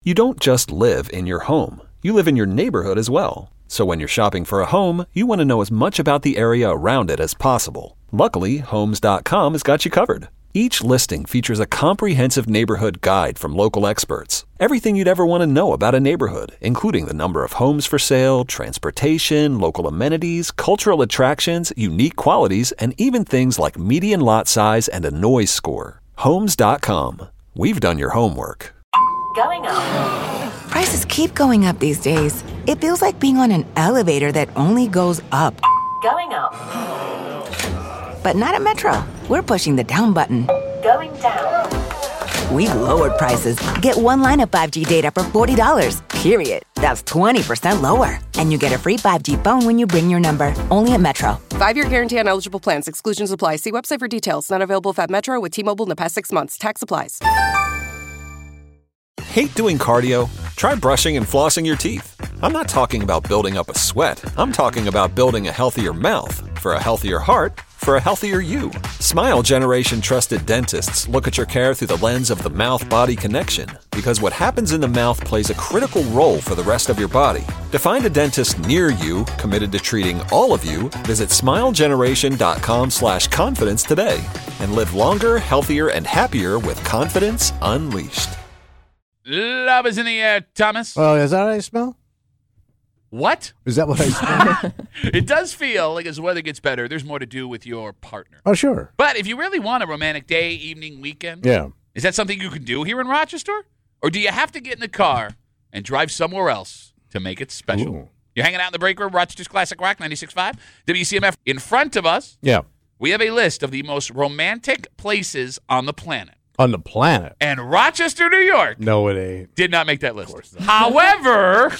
You don't just live in your home. You live in your neighborhood as well. So when you're shopping for a home, you want to know as much about the area around it as possible. Luckily, Homes.com has got you covered. Each listing features a comprehensive neighborhood guide from local experts. Everything you'd ever want to know about a neighborhood, including the number of homes for sale, transportation, local amenities, cultural attractions, unique qualities, and even things like median lot size and a noise score. Homes.com. We've done your homework. Going up. Prices keep going up these days. It feels like being on an elevator that only goes up. Going up. But not at Metro. We're pushing the down button. Going down. We've lowered prices. Get one line of 5G data for $40, period. That's 20% lower. And you get a free 5G phone when you bring your number. Only at Metro. 5-year guarantee on eligible plans. Exclusions apply. See website for details. Not available at Metro with T-Mobile in the past 6 months. Tax applies. Hate doing cardio? Try brushing and flossing your teeth. I'm not talking about building up a sweat. I'm talking about building a healthier mouth. For a healthier heart, for a healthier you. Smile Generation trusted dentists look at your care through the lens of the mouth-body connection, because what happens in the mouth plays a critical role for the rest of your body. To find a dentist near you committed to treating all of you, visit smilegeneration.com/confidence today and live longer, healthier, and happier with confidence unleashed. Love is in the air, Thomas. Oh, is that what I smell? What? Is that what I smell? It does feel like as the weather gets better, there's more to do with your partner. Oh, sure. But if you really want a romantic day, evening, weekend, Yeah. is that something you can do here in Rochester? Or do you have to get in the car and drive somewhere else to make it special? Ooh. You're hanging out in the break room, Rochester's Classic Rock 96.5, WCMF. In front of us, Yeah. we have a list of the most romantic places on the planet. On the planet. And Rochester, New York No, it ain't. did not make that list. However,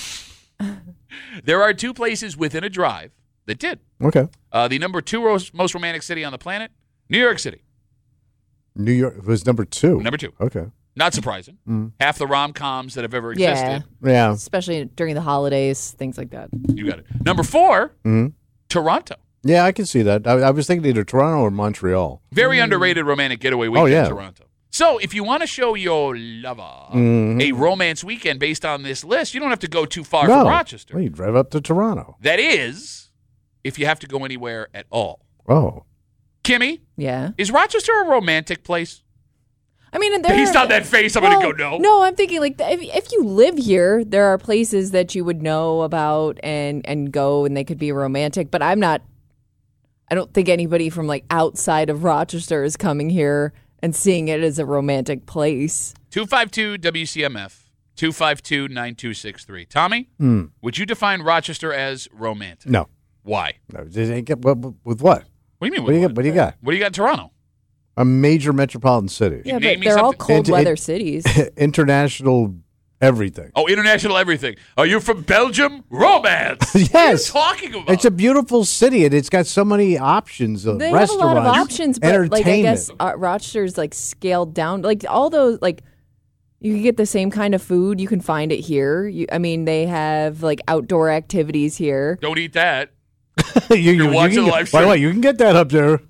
there are two places within a drive that did. Okay. The number two most romantic city on the planet, New York City. New York was number 2. Number 2. Okay. Not surprising. Mm. Half the rom-coms that have ever Yeah. existed. Yeah. Especially during the holidays, things like that. You got it. Number 4, Mhm. Toronto. Yeah, I can see that. I was thinking either Toronto or Montreal. Very underrated romantic getaway weekend yeah. in Toronto. So if you want to show your lover a romance weekend based on this list, you don't have to go too far from Rochester. Well, you drive up to Toronto. That is, if you have to go anywhere at all. Oh. Kimmy, Yeah. is Rochester a romantic place? I mean, Based on that face, I'm going to go no. No, I'm thinking like if you live here, there are places that you would know about and go, and they could be romantic. But I don't think anybody from like outside of Rochester is coming here and seeing it as a romantic place. 252-WCMF, 252-9263. Tommy, would you define Rochester as romantic? No. Why? No. With what? What do you mean? What do you got? What do you got? What do you got in Toronto? A major metropolitan city. Yeah, name but me they're all something. cold weather cities. International everything. Oh, international everything. Are you from Belgium? Romance. Yes. What are you talking about? It's a beautiful city, and it's got so many options of They have a restaurants, lot of options, but entertainment. like I guess Rochester's like scaled down. Like all those, like you can get the same kind of food. You can find it here. I mean, they have like outdoor activities here. Don't eat that. You're watching the live By the stream. way, you can get that up there.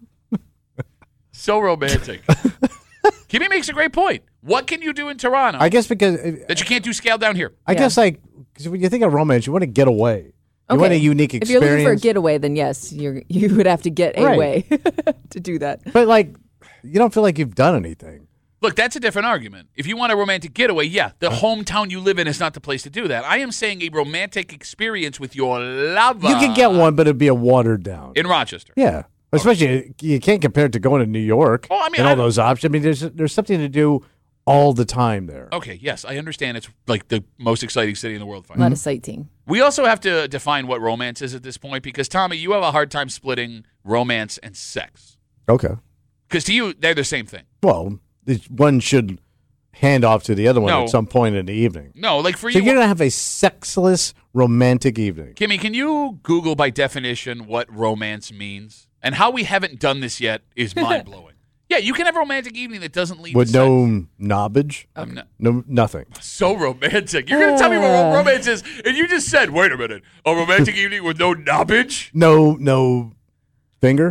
So romantic. Kimmy makes a great point. What can you do in Toronto I guess because that you can't do scale down here? I guess like 'cause when you think of romance, you want to get away. You want a unique If experience. you're looking for a getaway, then yes, you would have to get Right. away to do that. But like, you don't feel like you've done anything. Look, that's a different argument. If you want a romantic getaway, yeah, the hometown you live in is not the place to do that. I am saying a romantic experience with your lover. You can get one, but it'd be a watered down. in Rochester. Yeah. Especially, you can't compare it to going to New York Oh, I mean, and all I- those options. I mean, there's something to do all the time there. Okay, yes, I understand it's like the most exciting city in the world. A lot of sightseeing. We also have to define what romance is at this point because, Tommy, you have a hard time splitting romance and sex. Okay. Because to you, they're the same thing. Well, one should hand off to the other one No. at some point in the evening. No, like for So you, you're going to have a sexless romantic evening. Kimmy, can you Google by definition what romance means? And how we haven't done this yet is mind-blowing. Yeah, you can have a romantic evening that doesn't lead With to sex. no knobbage? I'm not- No, nothing. So romantic. You're going to tell me what romance is, and you just said, wait a minute, a romantic evening with no knobbage? No finger?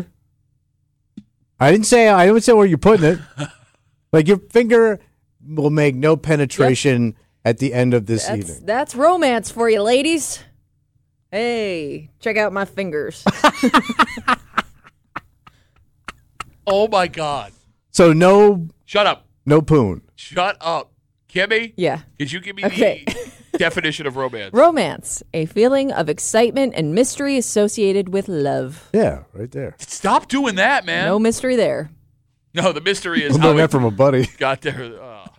I didn't say where you're putting it. Like your finger will make no penetration at the end of this evening. That's romance for you, ladies. Hey, check out my fingers. Oh, my God. So no Shut up. poon. Shut up. Kimmy? Yeah. Could you give me Okay. the definition of romance? Romance, a feeling of excitement and mystery associated with love. Yeah, right there. Stop doing that, man. No mystery there. No, the mystery is I'm how learning it that from a buddy. got there.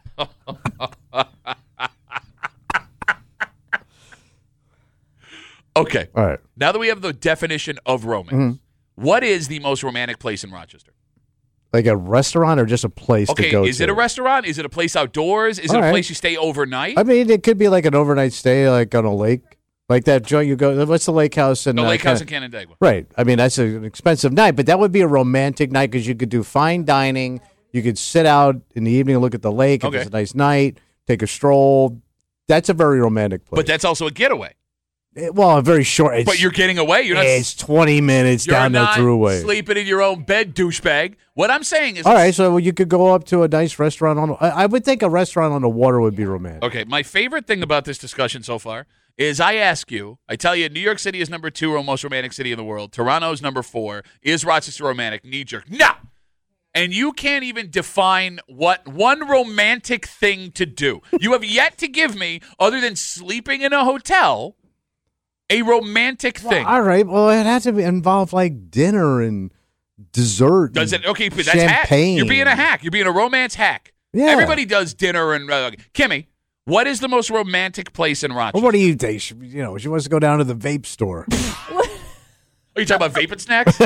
Okay. All right. Now that we have the definition of romance, what is the most romantic place in Rochester? Like a restaurant or just a place Okay, to go to? is it a restaurant? Is it a place outdoors? Is it All a right. place you stay overnight? I mean, it could be like an overnight stay, like on a lake. Like that joint you go, what's the lake house? the lake house in Canandaigua. Right. I mean, that's an expensive night, but that would be a romantic night because you could do fine dining. You could sit out in the evening and look at the lake. If Okay. it's a nice night, take a stroll. That's a very romantic place. But that's also a getaway. Well, a very short. But you're getting away. You're not. It's 20 minutes You're down the not throughway. sleeping in your own bed, douchebag. What I'm saying is, All right, so you could go up to a nice restaurant on. I would think a restaurant on the water would be romantic. okay, my favorite thing about this discussion so far is I ask you, I tell you, New York City is number 2 most romantic city in the world. Toronto's number 4. Is Rochester romantic? Knee jerk. No. And you can't even define what one romantic thing to do. You have yet to give me, other than sleeping in a hotel, a romantic thing. All right, well, it has to involve like dinner and dessert. Does and it? Okay, but that's hack. champagne. You're being a hack. You're being a romance hack. Yeah. Everybody does dinner and Kimmy, what is the most romantic place in Rochester? Well, what do you think? She wants to go down to the vape store. Are you talking about vaping snacks?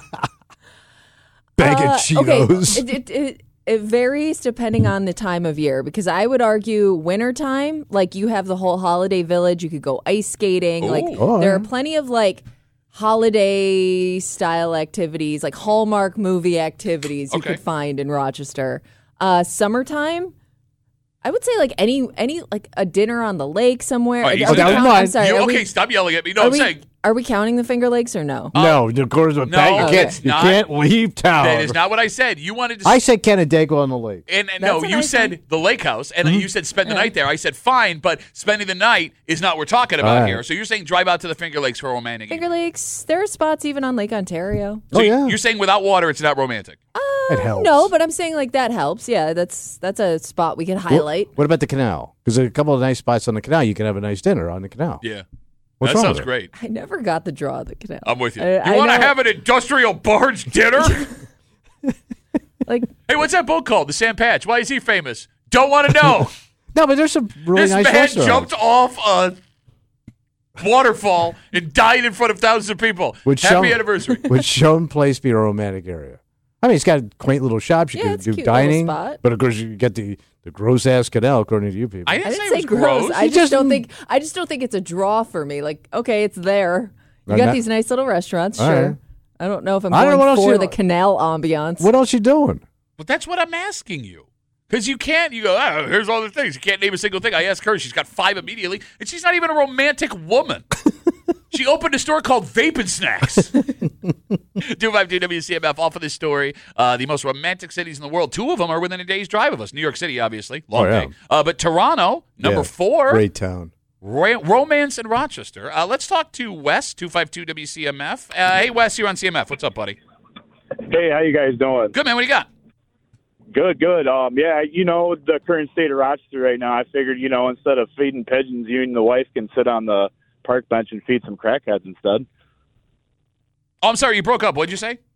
Bag of Cheetos. Okay. It varies depending on the time of year because I would argue wintertime, like you have the whole holiday village, you could go ice skating. Like Oh, there yeah. are plenty of like holiday style activities, like Hallmark movie activities you Okay. could find in Rochester. Summertime, I would say like any like a dinner on the lake somewhere. All right, you Are we said that. count- I'm sorry. You- are okay, we- stop yelling at me. No, are I'm we- saying Are we counting the Finger Lakes or no? No, of course, no, you it's not. can't leave town. that is not what I said. You wanted to. I said Canandaigua on the lake. and That's no, a you nice said one. the lake house, and you said spend the night there. I said fine, but spending the night is not what we're talking about All right. here. So you're saying drive out to the Finger Lakes for a romantic. Finger evening. Lakes, there are spots even on Lake Ontario. So Oh, yeah. you're saying without water, it's not romantic. It helps. No, but I'm saying like that helps. Yeah, that's a spot we can highlight. What about the canal? Because there's a couple of nice spots on the canal. You can have a nice dinner on the canal. Yeah, What's that wrong sounds with it? great. I never got the draw of the canal. I'm with you. I You want to know- have an industrial barge dinner? like Hey, what's that boat called? The Sam Patch. Why is he famous? Don't want to know. No, but there's some really This nice man restaurants. jumped off a waterfall and died in front of thousands of people. Would Happy Shone- anniversary. Would Shone Place be a romantic area? I mean, it's got quaint little shops. You Yeah, can it's a do cute little dining. spot. But of course, you get the gross ass canal, according to you people. I I didn't say didn't it say was gross. gross. I You just just- don't think. I just don't think it's a draw for me. Like, okay, it's there. You I'm got not- these nice little restaurants. All Sure. right. I don't know if I'm I don't know going what else for you- the canal ambiance. What else you doing? But that's what I'm asking you. Because you can't, you go, oh, here's all the things. You can't name a single thing. I asked her, she's got 5 immediately, and she's not even a romantic woman. She opened a store called Vaping Snacks. 252 WCMF off of this story. The most romantic cities in the world. 2 of them are within a day's drive of us. New York City, obviously. Long Oh, yeah. day. But Toronto, number Yeah, 4. Great town. Romance in Rochester. Let's talk to Wes, 252 WCMF. Hey, Wes, you're on CMF. What's up, buddy? Hey, how you guys doing? Good, man. What do you got? Good. Yeah, the current state of Rochester right now, I figured, instead of feeding pigeons, you and the wife can sit on the park bench and feed some crackheads instead. Oh, I'm sorry. You broke up. What'd you say?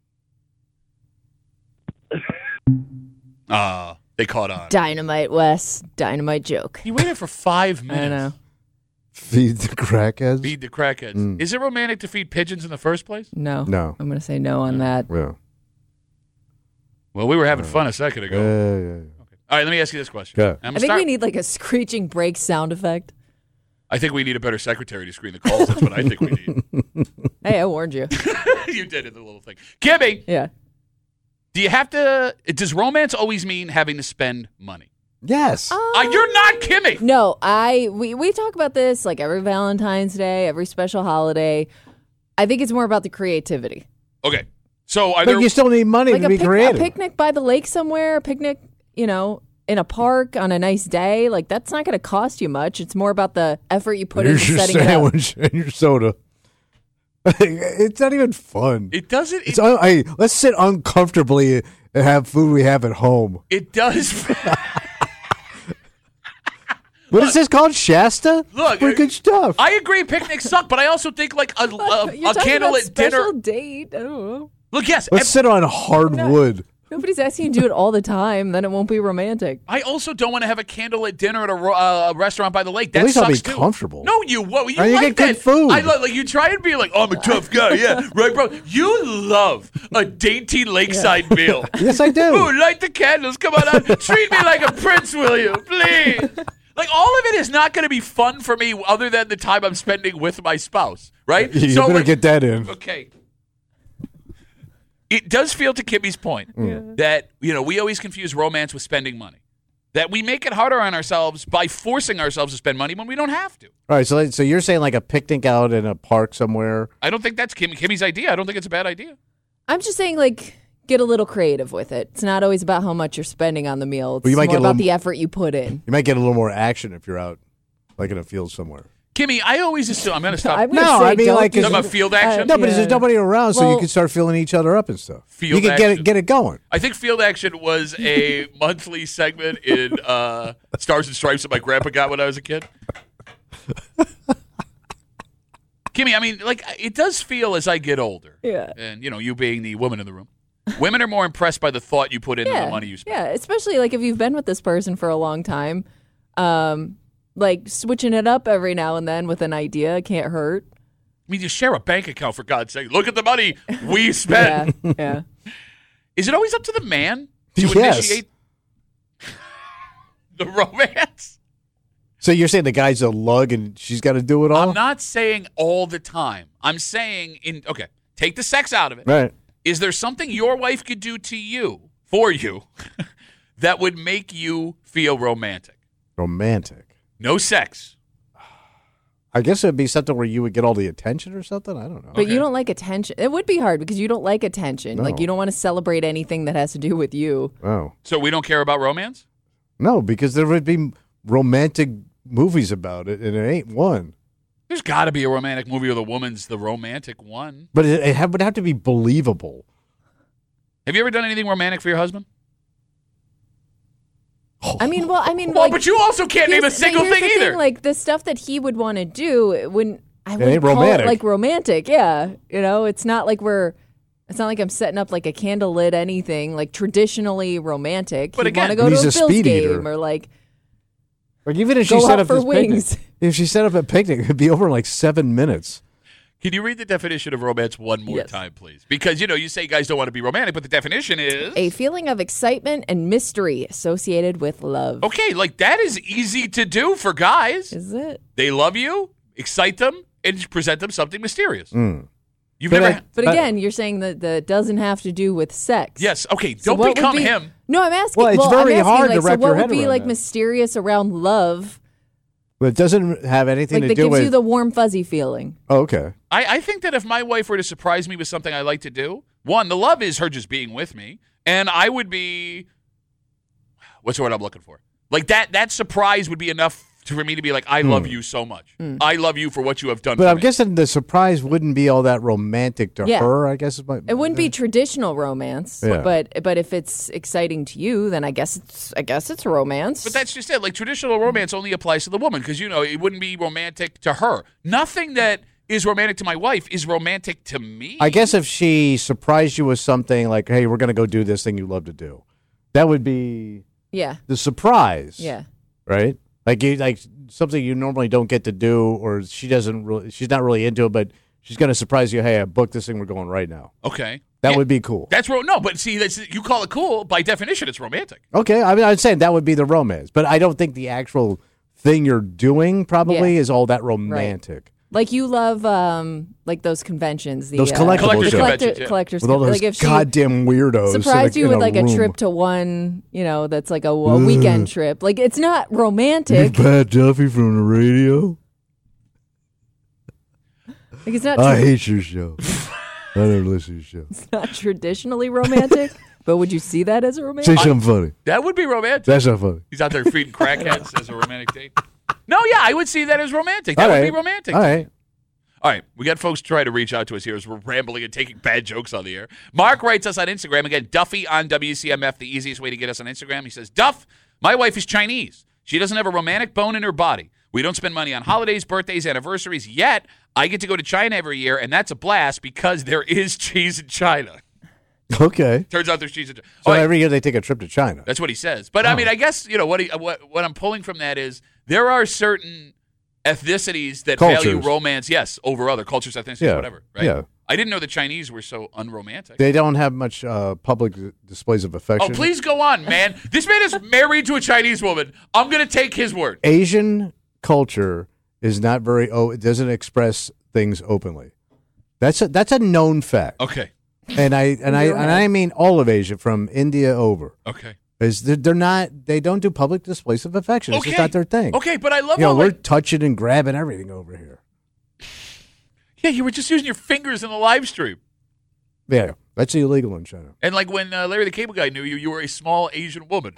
They caught on. Dynamite, Wes. Dynamite joke. He waited for 5 minutes. I know. Feed the crackheads? Feed the crackheads. Is it romantic to feed pigeons in the first place? No. No. I'm going to say no on that. Yeah. Well, we were having fun a second ago. Yeah. All right, let me ask you this question. Okay. I'm I think we need like a screeching brake sound effect. I think we need a better secretary to screen the calls. That's what I think we need. Hey, I warned you. You did it, the little thing. Kimmy, Yeah. do you have to? Does romance always mean having to spend money? Yes. You're not Kimmy. No, we talk about this like every Valentine's Day, every special holiday. I think it's more about the creativity. Okay, so are but there? you still need money Like to be a creative. picnic by the lake somewhere, a picnic, in a park on a nice day, like that's not going to cost you much. It's more about the effort you put into setting it up. Sandwich and your soda. It's not even fun. It doesn't. Let's sit uncomfortably and have food we have at home. It does. What is this called? Shasta? Look, pretty good stuff. I agree. Picnics suck, but I also think like a You're talking about candlelit dinner. special date. I don't know. Look, yes. Let's sit on hardwood. Nobody's asking you to do it all the time. Then it won't be romantic. I also don't want to have a candlelit dinner at a restaurant by the lake. That At least I'll be sucks too. comfortable. No, you won't. You Or you like get good that. food. I like you try and be like, oh, I'm a tough guy. Yeah, right, bro. You love a dainty lakeside meal. Yes, I do. Ooh, light the candles. Come on out. Treat me like a prince, will you? Please. Like, all of it is not going to be fun for me other than the time I'm spending with my spouse, right? You better get that in. Okay. It does feel, to Kimmy's point, that, we always confuse romance with spending money. That we make it harder on ourselves by forcing ourselves to spend money when we don't have to. All right, so you're saying like a picnic out in a park somewhere. I don't think that's Kimmy's idea. I don't think it's a bad idea. I'm just saying, like, get a little creative with it. It's not always about how much you're spending on the meal. It's Well, you might more get a about little- the effort you put in. You might get a little more action if you're out, like in a field somewhere. Kimmy, I always assume, I'm going to stop. I'm gonna No, say I mean, don't like, do Talking about field action? No, but yeah. there's nobody around, so you Well- can start filling each other up and stuff. Field you can action. get it going. I think Field Action was a monthly segment in Stars and Stripes that my grandpa got when I was a kid. Kimmy, I mean, like, it does feel as I get older, Yeah. and, you being the woman in the room, women are more impressed by the thought you put into the money you spend. Yeah, especially like if you've been with this person for a long time. Like switching it up every now and then with an idea can't hurt. I mean, you share a bank account, for God's sake. Look at the money we spend. Yeah. Is it always up to the man to Yes. initiate the romance? So you're saying the guy's a lug and she's got to do it all? I'm not saying all the time. I'm saying, take the sex out of it. Right. Is there something your wife could do to you, for you, that would make you feel romantic? Romantic. No sex. I guess it would be something where you would get all the attention or something. I don't know. But you don't like attention. It would be hard because you don't like attention. No. Like you don't want to celebrate anything that has to do with you. Oh. So we don't care about romance? No, because there would be romantic movies about it, and it ain't one. There's got to be a romantic movie where the woman's the romantic one. But it would have to be believable. Have you ever done anything romantic for your husband? I mean, Well, like, but you also can't name a single here's thing the either. Like the stuff that he would want to do, I wouldn't ain't call romantic. it like romantic. Yeah, it's not like it's not like I'm setting up like a candlelit anything like traditionally romantic. But He'd want again- to go to He's a a Bills speed game eater. or like Like even if Go she set out up for this wings. picnic, if she set up a picnic, it'd be over in like 7 minutes. Can you read the definition of romance one more Yes. time, please? Because, you say guys don't want to be romantic, but the definition is... a feeling of excitement and mystery associated with love. Okay, like that is easy to do for guys. Is it? They love you, excite them, and present them something mysterious. Mm. You've But never... But again, you're saying that doesn't have to do with sex. Yes, okay, So don't what would become be- him. No, I'm asking. Well, it's very I'm asking, hard to like, wrap so what your would head be around like that. mysterious around love? But it doesn't have anything Like to that do gives with. you the warm fuzzy feeling. Oh, okay. I think that if my wife were to surprise me with something I like to do, one, the love is her just being with me, and I would be... What's the word I'm looking for? Like that surprise would be enough for me to be like, I love you so much. I love you for what you have done But for I'm me. guessing the surprise wouldn't be all that romantic to Yeah. her, I guess. It wouldn't be traditional romance, Yeah. but if it's exciting to you, then I guess it's romance. But that's just it. Like, traditional romance only applies to the woman because, it wouldn't be romantic to her. Nothing that is romantic to my wife is romantic to me. I guess if she surprised you with something like, hey, we're going to go do this thing you love to do, that would be yeah, the surprise. yeah. Right? Like something you normally don't get to do, or she's not really into it, but she's going to surprise you. Hey, I booked this thing. We're going right now. Okay. That Yeah, would be cool. That's no, but see, you call it cool. By definition, it's romantic. Okay. I mean, I'm saying that would be the romance, but I don't think the actual thing you're doing probably Yeah. is all that romantic. Like you love like those conventions, Those collectible shows. conventions, yeah. collectors. With all those like if she goddamn weirdos. surprised you in with like a room. trip to one, that's like a weekend trip. Like it's not romantic. Pat Duffy from the radio. Like it's not. I hate your show. I never listen to your show. Not traditionally romantic. But would you see that as a romantic? Say something funny. That would be romantic. That's not funny. He's out there feeding crackheads as a romantic date. No, yeah, I would see that as romantic. That would be romantic. All right. All right, we got folks trying to reach out to us here as we're rambling and taking bad jokes on the air. Mark writes us on Instagram. Again, Duffy on WCMF, the easiest way to get us on Instagram. He says, Duff, my wife is Chinese. She doesn't have a romantic bone in her body. We don't spend money on holidays, birthdays, anniversaries, yet I get to go to China every year, and that's a blast because there is cheese in China. Okay. Turns out there's cheese in China. So every year they take a trip to China. That's what he says. But, I mean, I guess, what I'm pulling from that is there are certain ethnicities that value romance, yes, over other cultures, ethnicities, whatever, right? Yeah. I didn't know the Chinese were so unromantic. They don't have much public displays of affection. Oh, please go on, man. This man is married to a Chinese woman. I'm going to take his word. Asian culture is not very, it doesn't express things openly. That's a known fact. Okay. And I mean all of Asia from India over. Okay. They don't do public displays of affection. It's just not their thing. Okay, but I love we're touching and grabbing everything over here. Yeah, you were just using your fingers in the live stream. Yeah, that's illegal in China. And like when Larry the Cable Guy knew you, you were a small Asian woman.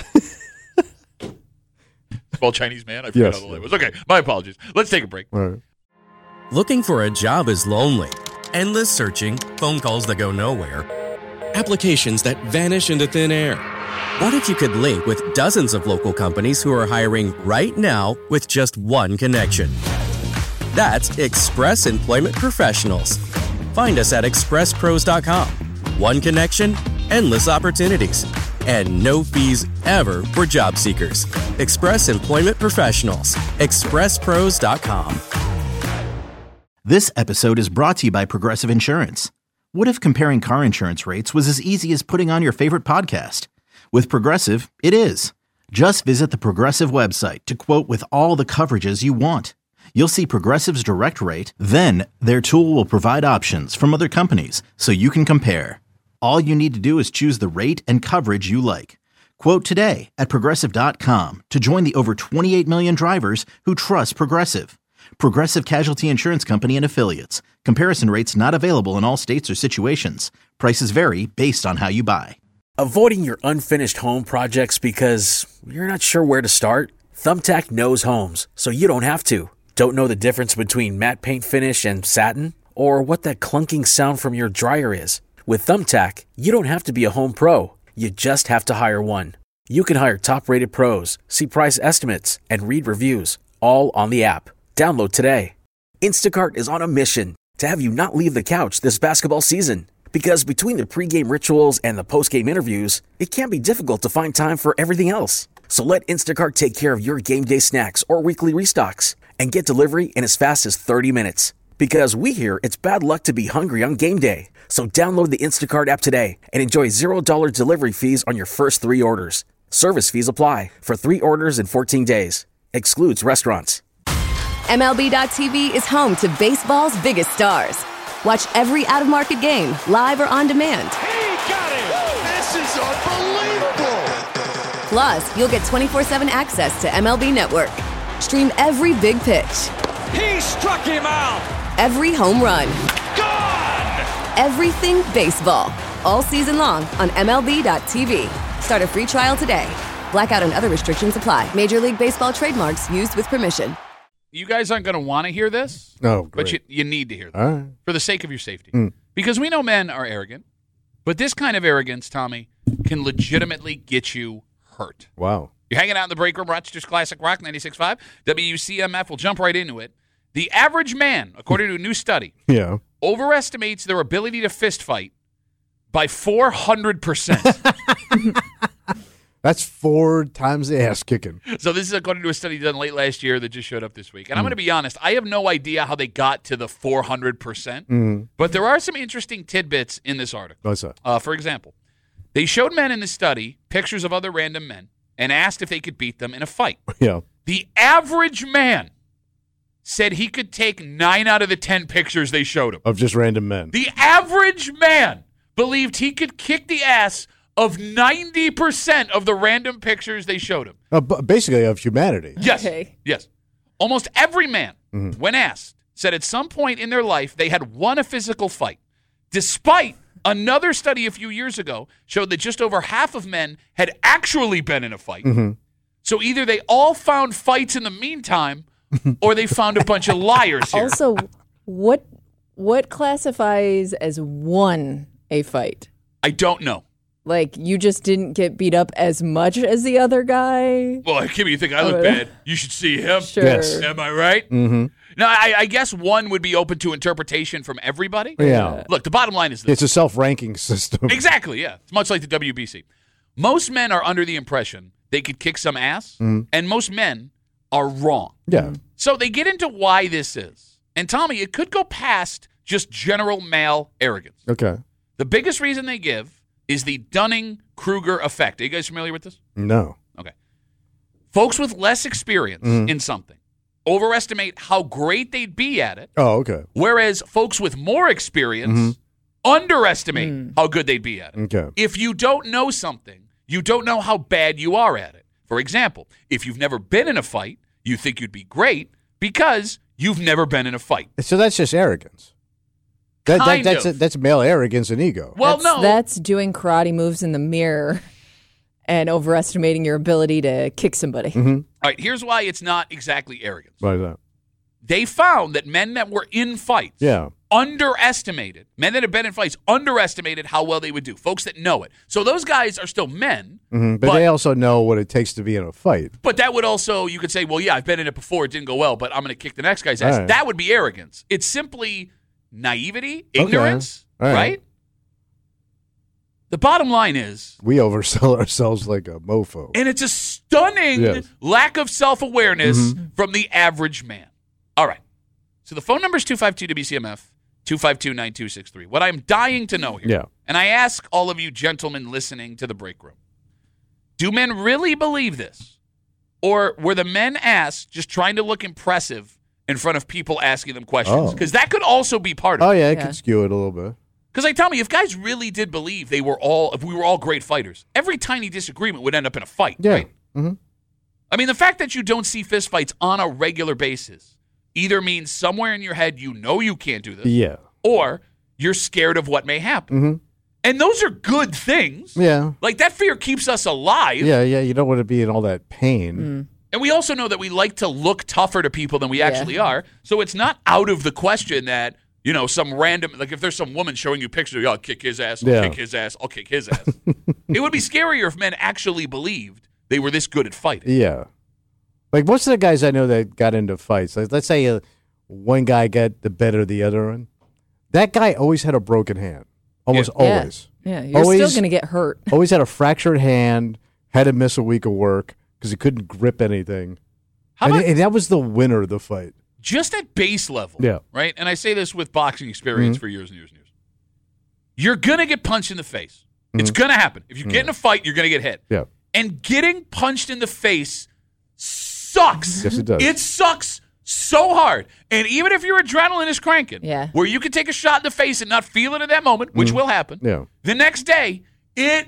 Small Chinese man? I forgot how the line was. Okay, my apologies. Let's take a break. All right. Looking for a job is lonely. Endless searching, phone calls that go nowhere, applications that vanish into thin air. What if you could link with dozens of local companies who are hiring right now with just one connection? That's Express Employment Professionals. Find us at expresspros.com. One connection, endless opportunities, and no fees ever for job seekers. Express Employment Professionals. expresspros.com. This episode is brought to you by Progressive Insurance. What if comparing car insurance rates was as easy as putting on your favorite podcast? With Progressive, it is. Just visit the Progressive website to quote with all the coverages you want. You'll see Progressive's direct rate, then their tool will provide options from other companies so you can compare. All you need to do is choose the rate and coverage you like. Quote today at Progressive.com to join the over 28 million drivers who trust Progressive. Progressive Casualty Insurance Company and Affiliates. Comparison rates not available in all states or situations. Prices vary based on how you buy. Avoiding your unfinished home projects because you're not sure where to start? Thumbtack knows homes, so you don't have to. Don't know the difference between matte paint finish and satin? Or what that clunking sound from your dryer is? With Thumbtack, you don't have to be a home pro. You just have to hire one. You can hire top-rated pros, see price estimates, and read reviews, all on the app. Download today. Instacart is on a mission to have you not leave the couch this basketball season. Because between the pregame rituals and the postgame interviews, it can be difficult to find time for everything else. So let Instacart take care of your game day snacks or weekly restocks and get delivery in as fast as 30 minutes. Because we hear it's bad luck to be hungry on game day. So download the Instacart app today and enjoy $0 delivery fees on your first 3 orders. Service fees apply for 3 orders in 14 days. Excludes restaurants. MLB.tv is home to baseball's biggest stars. Watch every out-of-market game, live or on demand. He got it! This is unbelievable! Plus, you'll get 24/7 access to MLB Network. Stream every big pitch. He struck him out! Every home run. Gone! Everything baseball. All season long on MLB.tv. Start a free trial today. Blackout and other restrictions apply. Major League Baseball trademarks used with permission. You guys aren't going to want to hear this. No, but you need to hear this all right. for the sake of your safety. Because we know men are arrogant, but this kind of arrogance, Tommy, can legitimately get you hurt. Wow. You're hanging out in the break room, Rochester's Classic Rock 96.5. WCMF will jump right into it. The average man, according to a new study, overestimates their ability to fist fight by 400%. That's 4 times the ass kicking. So this is according to a study done late last year that just showed up this week. And I'm going to be honest, I have no idea how they got to the 400%. But there are some interesting tidbits in this article. What's that? For example, they showed men in the study pictures of other random men and asked if they could beat them in a fight. Yeah. The average man said he could take 9 out of the 10 pictures they showed him. Of just random men. The average man believed he could kick the ass of 90% of the random pictures they showed him. Basically of humanity. Yes. Okay. Yes. Almost every man, when asked, said at some point in their life they had won a physical fight, despite Another study a few years ago showed that just over half of men had actually been in a fight. So either they all found fights in the meantime, or they found a bunch of liars here. Also, what classifies as won a fight? I don't know. Like, you just didn't get beat up as much as the other guy? Well, Kimmy, you think I look bad? You should see him. Sure. Yes. Am I right? Mm-hmm. No, I guess one would be open to interpretation from everybody. Yeah. Look, the bottom line is this. It's a self-ranking system. Exactly, yeah. It's much like the WBC. Most men are under the impression they could kick some ass, and most men are wrong. Yeah. So they get into why this is. And Tommy, it could go past just general male arrogance. Okay. The biggest reason they give is the Dunning-Kruger effect. Are you guys familiar with this? No. Okay. Folks with less experience in something overestimate how great they'd be at it, Oh, okay. whereas folks with more experience underestimate how good they'd be at it. Okay. If you don't know something, you don't know how bad you are at it. For example, if you've never been in a fight, you think you'd be great because you've never been in a fight. So that's just arrogance. That's male arrogance and ego. Well, That's doing karate moves in the mirror and overestimating your ability to kick somebody. All right, here's why it's not exactly arrogance. Why is that? They found that men that were in fights underestimated, men that have been in fights underestimated how well they would do, folks that know it. So those guys are still men. But they also know what it takes to be in a fight. But that would also, you could say, well, yeah, I've been in it before. It didn't go well, but I'm going to kick the next guy's ass. All right. That would be arrogance. It's simply naivety, ignorance, All right. right? The bottom line is, We oversell ourselves like a mofo. and it's a stunning lack of self-awareness from the average man. All right. So the phone number is 252-WCMF, 252-9263. What I'm dying to know here, and I ask all of you gentlemen listening to the break room, do men really believe this? Or were the men asked just trying to look impressive in front of people asking them questions? Because that could also be part of it. Oh, yeah, it could skew it a little bit. Because tell me, if guys really did believe if we were all great fighters, every tiny disagreement would end up in a fight, right? Mm-hmm. I mean, the fact that you don't see fistfights on a regular basis either means somewhere in your head you know you can't do this, Yeah. or you're scared of what may happen. Mm-hmm. And those are good things. Yeah. Like, that fear keeps us alive. Yeah, you don't want to be in all that pain. And we also know that we like to look tougher to people than we actually are. So it's not out of the question that, some random, like if there's some woman showing you pictures, I'll kick his ass, I'll kick his ass, I'll kick his ass. It would be scarier if men actually believed they were this good at fighting. Yeah. Like most of the guys I know that got into fights, like let's say one guy got the better of the other one, that guy always had a broken hand. Almost always. Yeah, you're still going to get hurt. Always had a fractured hand, had to miss a week of work because he couldn't grip anything. And that was the winner of the fight. Just at base level, Yeah. right? And I say this with boxing experience for years and years and years. You're going to get punched in the face. It's going to happen. If you get in a fight, you're going to get hit. Yeah. And getting punched in the face sucks. Yes, it does. It sucks so hard. And even if your adrenaline is cranking, Yeah. where you can take a shot in the face and not feel it in that moment, which will happen, Yeah. the next day, it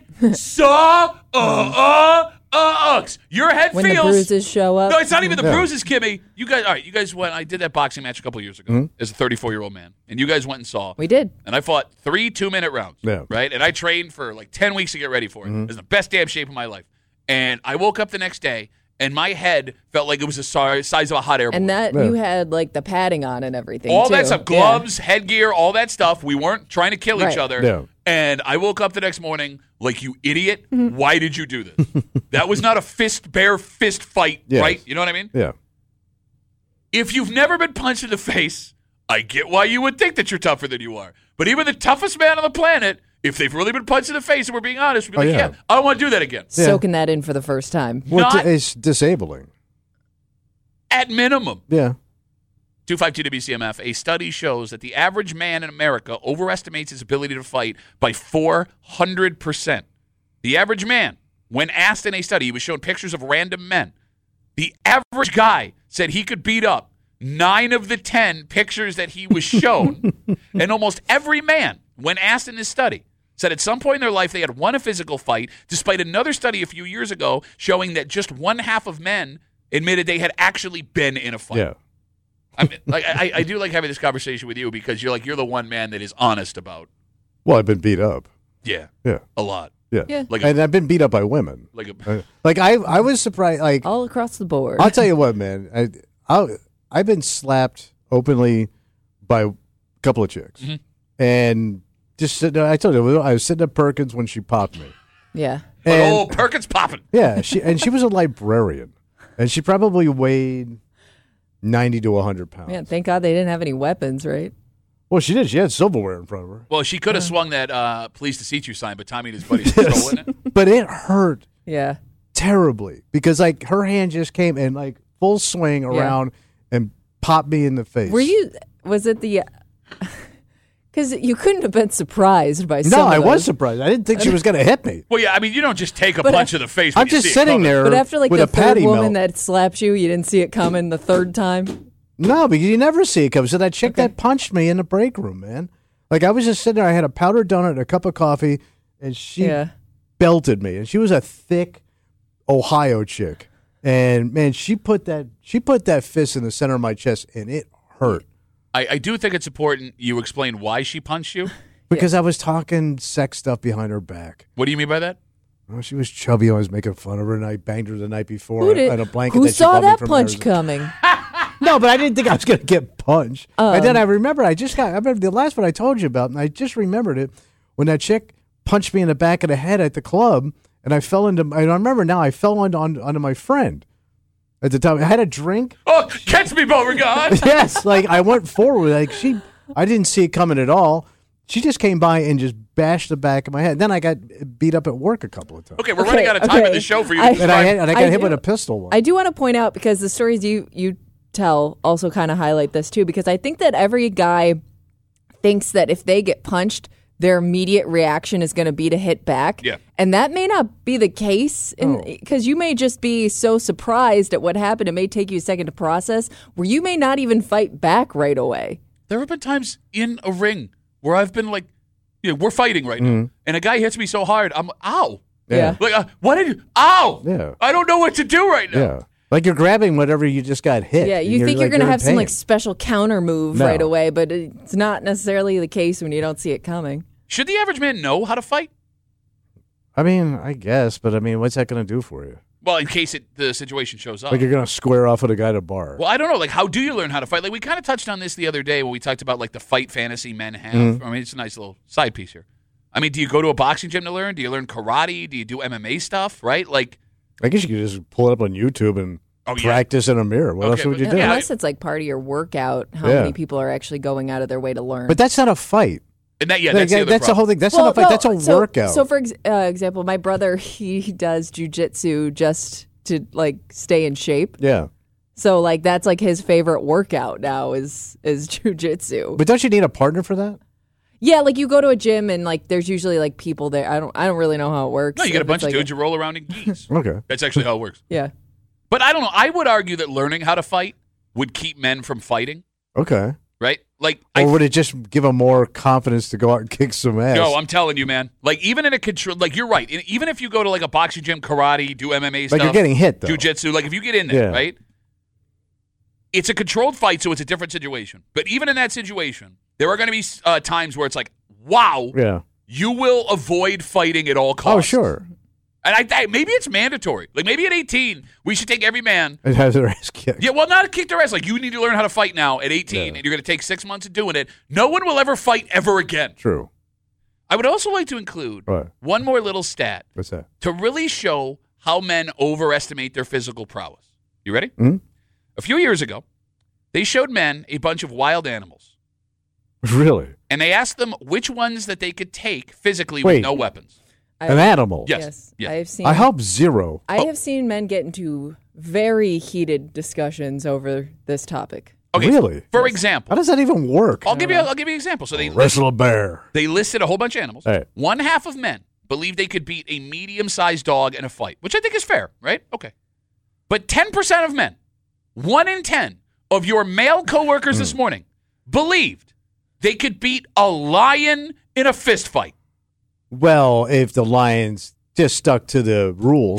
sucks. Your head When feels... the bruises show up. No, it's not even the Yeah. bruises, Kimmy. You guys went. I did that boxing match a couple years ago as a 34-year-old man, and you guys went and saw. We did. And I fought 3 2-minute rounds. Yeah. Right, and I trained for like 10 weeks to get ready for it. It was the best damn shape of my life. And I woke up the next day, and my head felt like it was the size of a hot air balloon. And that you had like the padding on and everything. All too. that stuff, gloves, headgear, all that stuff. We weren't trying to kill each Right. other. Yeah. And I woke up the next morning like, you idiot. Why did you do this? That was not a bare fist fight, Yes. right? You know what I mean? Yeah. If you've never been punched in the face, I get why you would think that you're tougher than you are. But even the toughest man on the planet, if they've really been punched in the face, and we're being honest, we'd be like, yeah. yeah, I don't want to do that again. Soaking that in for the first time. Well, Not- it's disabling. At minimum. Yeah. 252-WCMF, a study shows that the average man in America overestimates his ability to fight by 400%. The average man, when asked in a study, he was shown pictures of random men. The average guy said he could beat up 9 of the 10 pictures that he was shown. And almost every man, when asked in this study, said at some point in their life they had won a physical fight, despite another study a few years ago showing that just 1/2 of men admitted they had actually been in a fight. Yeah. I mean, I do like having this conversation with you because you're the one man that is honest about Well, I've been beat up. Yeah. Yeah. A lot. Yeah. Like and I've been beat up by women. Like I was surprised. Like all across the board. I'll tell you what, man. I've been slapped openly by a couple of chicks, and just sitting there, I told you I was sitting at Perkins when she popped me. Yeah. And, Perkins popping. Yeah. She was a librarian, and she probably weighed 90 to 100 pounds. Man, thank God they didn't have any weapons, right? Well, she did. She had silverware in front of her. Well, she could have swung that "Pleased to seat you" sign, but Tommy and his buddies stole it. But it hurt. Yeah. Terribly, because like her hand just came in like full swing around and popped me in the face. Was it the? Because you couldn't have been surprised by. No, I was surprised. I didn't think she was going to hit me. Well, yeah, I mean, you don't just take a punch to the face. When I'm just sitting there. But after like with the a patty third woman melt. that slapped you, you didn't see it coming the third time. No, because you never see it coming. So that chick that punched me in the break room, man. Like I was just sitting there. I had a powdered donut and a cup of coffee, and she belted me. And she was a thick Ohio chick. And man, she put that fist in the center of my chest, and it hurt. I do think it's important you explain why she punched you. Because I was talking sex stuff behind her back. What do you mean by that? Well, she was chubby. I was making fun of her, and I banged her the night before on a blanket. Who that she saw bought me that from punch Arizona. coming? No, but I didn't think I was going to get punched. And then I remember I remember the last one I told you about, and I just remembered it when that chick punched me in the back of the head at the club, and I fell into. I remember now. I fell onto my friend. At the time, I had a drink. Oh, catch me, Beauregard! Yes, like I went forward. Like I didn't see it coming at all. She just came by and just bashed the back of my head. Then I got beat up at work a couple of times. Okay, we're running out of time in the show for you. And I got hit with a pistol once. I do want to point out, because the stories you tell also kind of highlight this too, because I think that every guy thinks that if they get punched, their immediate reaction is going to be to hit back. Yeah. And that may not be the case, because you may just be so surprised at what happened, it may take you a second to process, where you may not even fight back right away. There have been times in a ring where I've been like, we're fighting right now, and a guy hits me so hard, I'm, ow. Yeah. Like, what did you, ow. Yeah. I don't know what to do right now. Yeah. Like you're grabbing whatever you just got hit. Yeah, you think you're going to have some like special counter move right away, but it's not necessarily the case when you don't see it coming. Should the average man know how to fight? I mean, I guess, but I mean, what's that going to do for you? Well, in case the situation shows up. Like you're going to square off with a guy at a bar. Well, I don't know. Like, how do you learn how to fight? Like, we kind of touched on this the other day when we talked about, like, the fight fantasy men have. I mean, it's a nice little side piece here. I mean, do you go to a boxing gym to learn? Do you learn karate? Do you do MMA stuff, right? Like, I guess you could just pull it up on YouTube and practice in a mirror. What else would you do? Unless it's like part of your workout, how many people are actually going out of their way to learn. But that's not a fight. And that's the other the whole thing. That's not a fight. That's a workout. So, for example, my brother, he does jujitsu just to like stay in shape. Yeah. So like that's like his favorite workout now is jujitsu. But don't you need a partner for that? Yeah, like you go to a gym and like there's usually like people there. I don't really know how it works. No, you get a bunch of like dudes you roll around in geese. Okay. That's actually how it works. Yeah. But I don't know. I would argue that learning how to fight would keep men from fighting. Okay. Right? Like, or would it just give them more confidence to go out and kick some ass? No, I'm telling you, man. Like, even in a control, like, you're right. Even if you go to, like, a boxing gym, karate, do MMA stuff. Like, you're getting hit, though. Jiu-jitsu, like, if you get in there, right? It's a controlled fight, so it's a different situation. But even in that situation, there are going to be times where it's like, wow, you will avoid fighting at all costs. Oh, sure. And maybe it's mandatory. Like, maybe at 18, we should take every man. And have their ass kicked. Yeah, well, not kick their ass. Like, you need to learn how to fight now at 18, and you're going to take 6 months of doing it. No one will ever fight ever again. True. I would also like to include one more little stat. What's that? To really show how men overestimate their physical prowess. You ready? Mm-hmm. A few years ago, they showed men a bunch of wild animals. Really? And they asked them which ones that they could take physically with no weapons. An animal? Yes. I have seen. I hope zero. I have seen men get into very heated discussions over this topic. Okay, really? For example. How does that even work? I'll give you an example. So they wrestle a bear. They listed a whole bunch of animals. Right. One half of men believe they could beat a medium-sized dog in a fight, which I think is fair, right? Okay. But 10% of men, 1 in 10 of your male coworkers this morning, believed they could beat a lion in a fist fight. Well, if the Lions just stuck to the rules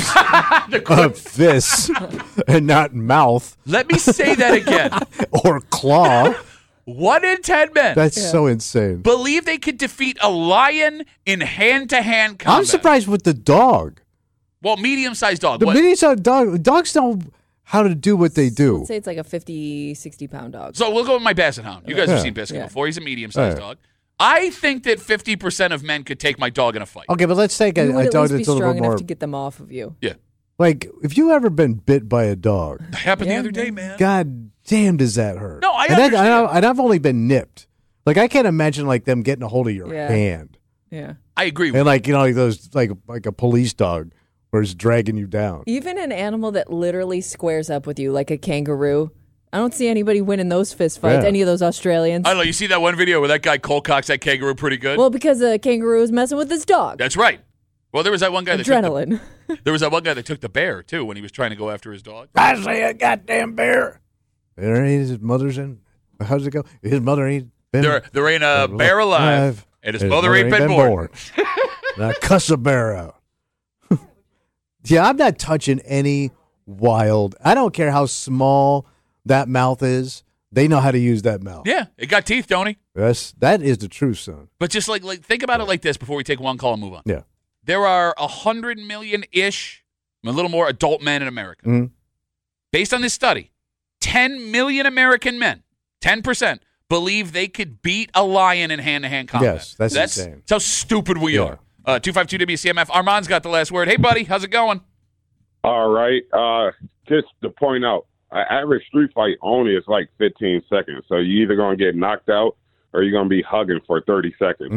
of fists and not mouth. Let me say that again. Or claw. 1 in 10 men. That's so insane. Believe they could defeat a lion in hand-to-hand combat. I'm surprised with the dog. Well, medium-sized dog. The medium-sized dog. Dogs know how to do what they do. Let's say it's like a 50, 60-pound dog. So we'll go with my Basset Hound. You guys have seen Biscuit before. He's a medium-sized dog. I think that 50% of men could take my dog in a fight. Okay, but let's take a dog that's a little bit strong enough more. to get them off of you. Yeah. Like, if you ever been bit by a dog, It happened the other day, man. God damn, does that hurt? No, I and understand. and I've only been nipped. Like, I can't imagine like them getting a hold of your hand. Yeah. I agree with And like, you know, like those like a police dog where it's dragging you down. Even an animal that literally squares up with you, like a kangaroo. I don't see anybody winning those fist fights, any of those Australians. I don't know. You see that one video where that guy cold cocks that kangaroo pretty good? Well, because the kangaroo is messing with his dog. That's right. Well, there was that one guy Adrenaline. There was that one guy that took the bear, too, when he was trying to go after his dog. I say a goddamn bear. There ain't his mother's in. How's it go? His mother ain't been. There ain't a bear alive, and his mother ain't been born. Now cuss a bear out. Yeah, I'm not touching any wild. I don't care how small that mouth is. They know how to use that mouth. Yeah, it got teeth, don't he? That is the truth, son. But just like think about it like this before we take one call and move on. Yeah. There are 100 million-ish, a little more, adult men in America. Mm-hmm. Based on this study, 10 million American men, 10%, believe they could beat a lion in hand-to-hand combat. Yes, that's insane. That's how stupid we are. 252-WCMF. Armand's got the last word. Hey, buddy, how's it going? All right. Just to point out, an average street fight only is like 15 seconds. So you're either going to get knocked out or you're going to be hugging for 30 seconds.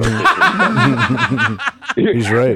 He's right.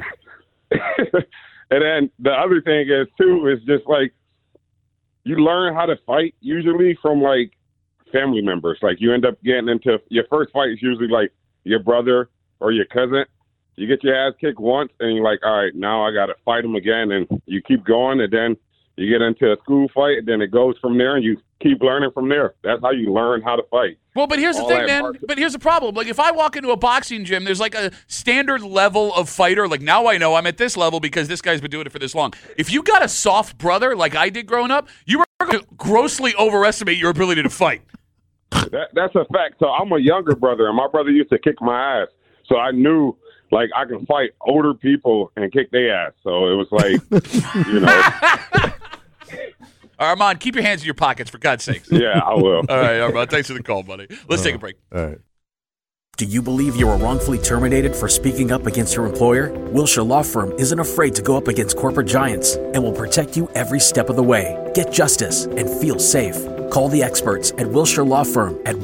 And then the other thing is, too, is just like you learn how to fight usually from, like, family members. Like, you end up getting into your first fight is usually, like, your brother or your cousin. You get your ass kicked once, and you're like, all right, now I got to fight him again. And you keep going, and then you get into a school fight, and then it goes from there, and you keep learning from there. That's how you learn how to fight. Well, but here's the thing, man. But here's the problem. Like, if I walk into a boxing gym, there's like a standard level of fighter. Like, now I know I'm at this level because this guy's been doing it for this long. If you got a soft brother like I did growing up, you were going to grossly overestimate your ability to fight. That's a fact. So I'm a younger brother, and my brother used to kick my ass. So I knew, like, I can fight older people and kick their ass. So it was like, you know. Armand, keep your hands in your pockets, for God's sakes. Yeah, I will. All right, Armand, thanks for the call, buddy. Let's take a break. All right. Do you believe you were wrongfully terminated for speaking up against your employer? Wilshire Law Firm isn't afraid to go up against corporate giants and will protect you every step of the way. Get justice and feel safe. Call the experts at Wilshire Law Firm at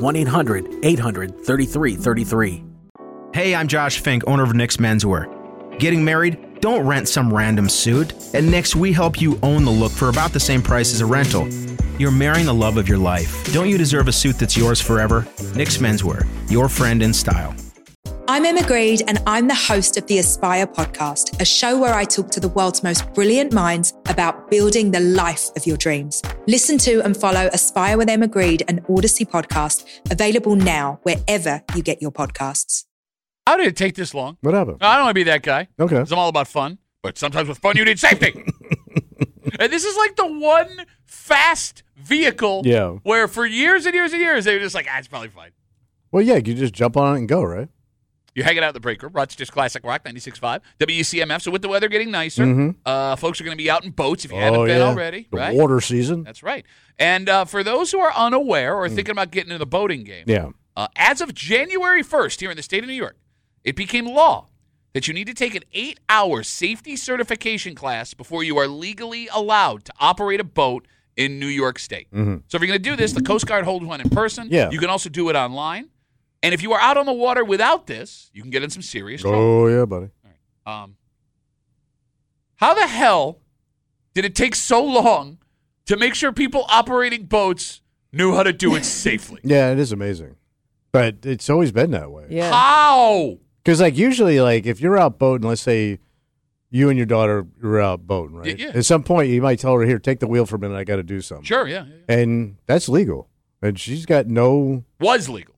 1-800-800-3333. Hey, I'm Josh Fink, owner of Nick's Menswear. Getting married? Don't rent some random suit. At Nick's, we help you own the look for about the same price as a rental. You're marrying the love of your life. Don't you deserve a suit that's yours forever? Nick's Menswear, your friend in style. I'm Emma Greed, and I'm the host of the Aspire podcast, a show where I talk to the world's most brilliant minds about building the life of your dreams. Listen to and follow Aspire with Emma Greed, an Odyssey podcast, available now wherever you get your podcasts. How did it take this long? What happened? I don't want to be that guy. Okay. Because I'm all about fun. But sometimes with fun, you need safety. And this is like the one fast vehicle where for years and years and years, they were just like, it's probably fine. Well, yeah, you just jump on it and go, right? You're hanging out in the break room. Rochester's Classic Rock 96.5. WCMF. So with the weather getting nicer, folks are going to be out in boats if you haven't been already. The right? water season. That's right. And for those who are unaware or thinking about getting into the boating game, as of January 1st here in the state of New York, it became law that you need to take an 8-hour safety certification class before you are legally allowed to operate a boat in New York State. So if you're going to do this, the Coast Guard holds one in person. Yeah. You can also do it online. And if you are out on the water without this, you can get in some serious trouble. Oh, yeah, buddy. All right. How the hell did it take so long to make sure people operating boats knew how to do it safely? Yeah, it is amazing. But it's always been that way. Yeah. How? Because, like, usually, like, if you're out boating, let's say you and your daughter are out boating, right? Yeah. At some point, you might tell her, here, take the wheel for a minute. I got to do something. Sure, yeah. And that's legal. And she's got no... Was legal.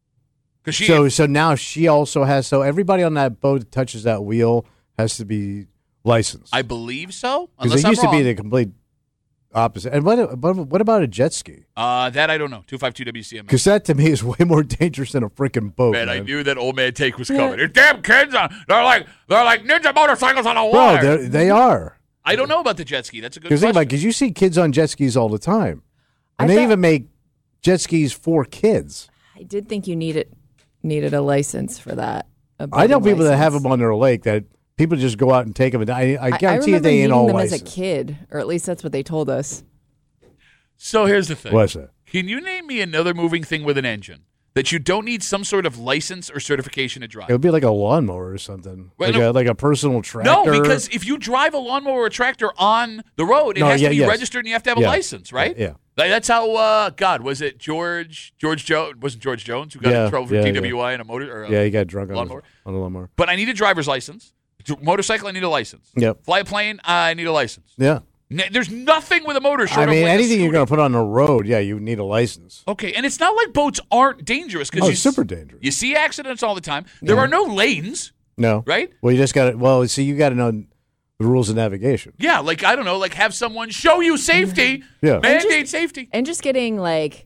So now she also has... So everybody on that boat that touches that wheel has to be licensed. I believe so. Because it used to be the complete opposite. And what about a jet ski? That I don't know. 252-WCM. Because that to me is way more dangerous than a freaking boat. Man, I knew that old man take was coming. These damn kids, they're like ninja motorcycles on the Bro, water. they are. I don't know about the jet ski. That's a good question. Because you see kids on jet skis all the time. And they even make jet skis for kids. I did think you needed a license for that. I know people that have them on their lake that people just go out and take them. And I guarantee they ain't all licensed. I remember them as a kid, or at least that's what they told us. So here's the thing. What's that? Can you name me another moving thing with an engine that you don't need some sort of license or certification to drive? It would be like a lawnmower or something. Well, like a personal tractor. No, because if you drive a lawnmower or a tractor on the road, it has to be registered and you have to have a license, right? Yeah. Like that's how, was it George Jones? Wasn't George Jones who got in trouble for DWI and a motor? Or he got drunk lawnmower. on the lawnmower. But I need a driver's license. Motorcycle, I need a license. Yep. Fly a plane, I need a license. Yeah. There's nothing with a motor short of anything you're going to put on the road, you need a license. Okay, and it's not like boats aren't dangerous. It's super dangerous. You see accidents all the time. There are no lanes. No. Right? Well, you just got to, you got to know the rules of navigation. Yeah, like, I don't know, like have someone show you safety, mandate safety. And just getting, like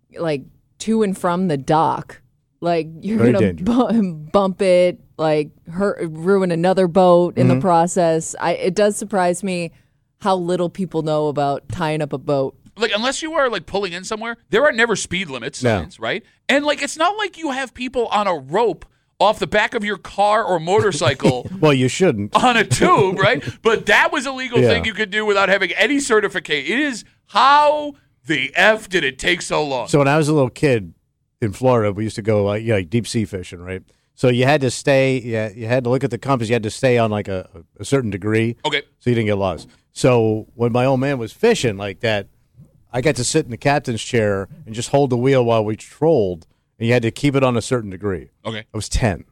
to and from the dock. Like, you're going to bump it, like, ruin another boat in the process. It does surprise me how little people know about tying up a boat. Like, unless you are, like, pulling in somewhere, there are never speed limit signs, right? And, like, it's not like you have people on a rope off the back of your car or motorcycle. Well, you shouldn't. On a tube, right? But that was a legal thing you could do without having any certification. It is how the F did it take so long? So when I was a little kid in Florida, we used to go, like deep sea fishing, right? So you had to stay, you had to look at the compass. You had to stay on, like, a certain degree. Okay. So you didn't get lost. So when my old man was fishing like that, I got to sit in the captain's chair and just hold the wheel while we trolled, and you had to keep it on a certain degree. Okay. I was 10.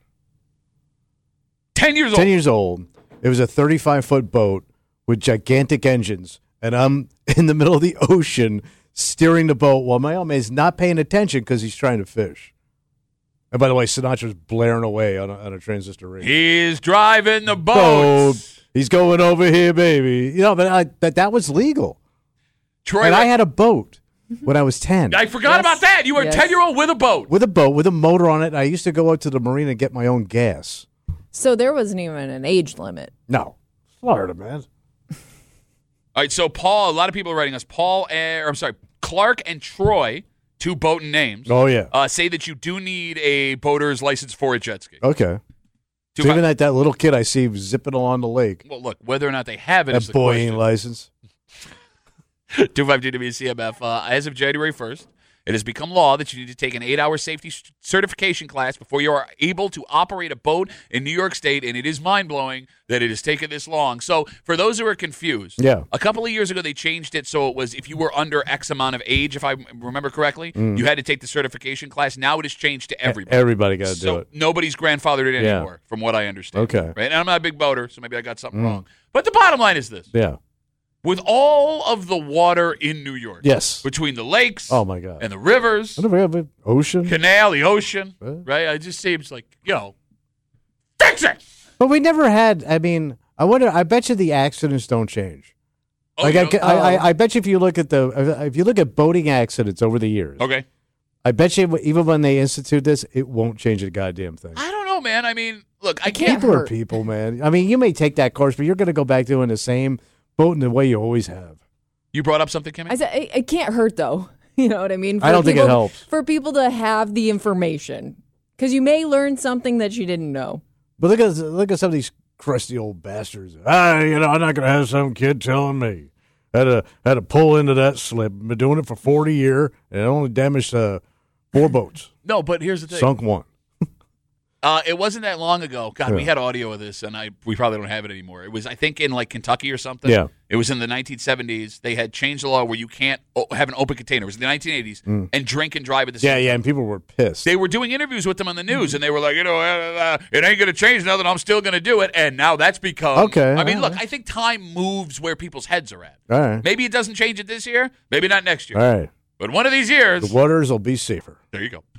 10 years old? 10 years old. It was a 35-foot boat with gigantic engines, and I'm in the middle of the ocean steering the boat while my old man's not paying attention because he's trying to fish. And by the way, Sinatra's blaring away on a transistor radio. He's driving the boat. He's going over here, baby. But that was legal. Troy, and I had a boat when I was 10. I forgot about that. You were a 10-year-old with a boat. With a boat, with a motor on it. I used to go out to the marina and get my own gas. So there wasn't even an age limit. No. Florida, man. All right, so Paul, a lot of people are writing us. Clark and Troy, two boating names. Oh, yeah. Say that you do need a boater's license for a jet ski. Okay. So even that little kid I see zipping along the lake. Well, look, whether or not they have it is the boy question. ain't licensed. 252 WCMF. As of January 1st, it has become law that you need to take an 8-hour safety certification class before you are able to operate a boat in New York State, and it is mind-blowing that it has taken this long. So for those who are confused, a couple of years ago they changed it so it was if you were under X amount of age, if I remember correctly, you had to take the certification class. Now it has changed to everybody. Everybody got to do it. Nobody's grandfathered in anymore, from what I understand. Okay. Right? And I'm not a big boater, so maybe I got something wrong. But the bottom line is this. Yeah. With all of the water in New York, between the lakes, oh my God, and the rivers, ocean, canal, the ocean, right? It just seems like fix it. But we never had. I mean, I bet you the accidents don't change. Oh, I bet you if you look at boating accidents over the years, okay, I bet you even when they institute this, it won't change a goddamn thing. I don't know, man. I mean, look, I can't. People are people, man. I mean, you may take that course, but you're going to go back doing the same boat in the way you always have. You brought up something, Kimmy? I said it can't hurt, though. You know what I mean? I don't think it helps. For people to have the information. Because you may learn something that you didn't know. But look at some of these crusty old bastards. I'm not going to have some kid telling me. Had to pull into that slip. Been doing it for 40 years, and it only damaged 4 boats. No, but here's the thing. Sunk 1. It wasn't that long ago. God, we had audio of this, and we probably don't have it anymore. It was, I think, in like Kentucky or something. Yeah. It was in the 1970s. They had changed the law where you can't have an open container. It was in the 1980s, and drink and drive at the same time. Yeah, and people were pissed. They were doing interviews with them on the news, and they were like, it ain't going to change now that I'm still going to do it. And now that's become. Okay. I mean, look, I think time moves where people's heads are at. All right. Maybe it doesn't change it this year. Maybe not next year. All right. But one of these years. The waters will be safer. There you go.